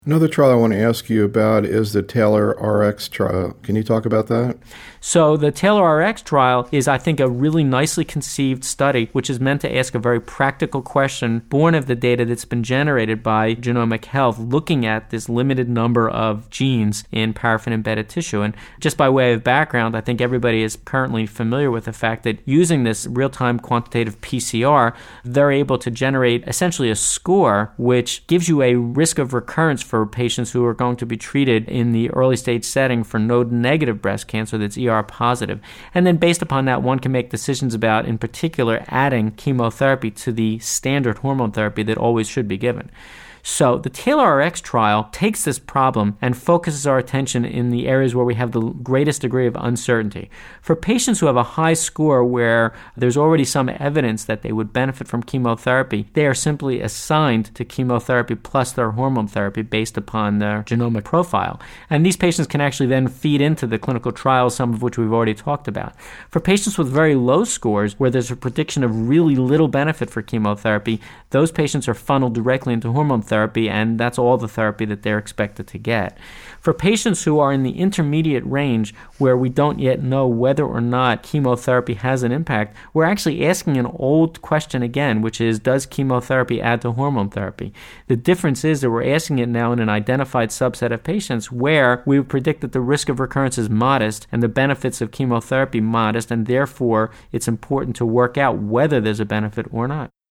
Another trial I want to ask you about is the Taylor RX trial. Can you talk about that? So the Taylor RX trial is, I think, a really nicely conceived study, which is meant to ask a very practical question born of the data that's been generated by Genomic Health, looking at this limited number of genes in paraffin-embedded tissue. And just by way of background, I think everybody is currently familiar with the fact that using this real-time quantitative PCR, they're able to generate essentially a score which gives you a risk of recurrence for patients who are going to be treated in the early stage setting for node-negative breast cancer that's ER positive. And then based upon that, one can make decisions about, in particular, adding chemotherapy to the standard hormone therapy that always should be given. So the Taylor RX trial takes this problem and focuses our attention in the areas where we have the greatest degree of uncertainty. For patients who have a high score where there's already some evidence that they would benefit from chemotherapy, they are simply assigned to chemotherapy plus their hormone therapy based upon their genomic profile. And these patients can actually then feed into the clinical trials, some of which we've already talked about. For patients with very low scores, where there's a prediction of really little benefit for chemotherapy, those patients are funneled directly into hormone therapy, and that's all the therapy that they're expected to get. For patients who are in the intermediate range, where we don't yet know whether or not chemotherapy has an impact, we're actually asking an old question again, which is, does chemotherapy add to hormone therapy? The difference is that we're asking it now in an identified subset of patients where we would predict that the risk of recurrence is modest and the benefits of chemotherapy modest, and therefore it's important to work out whether there's a benefit or not.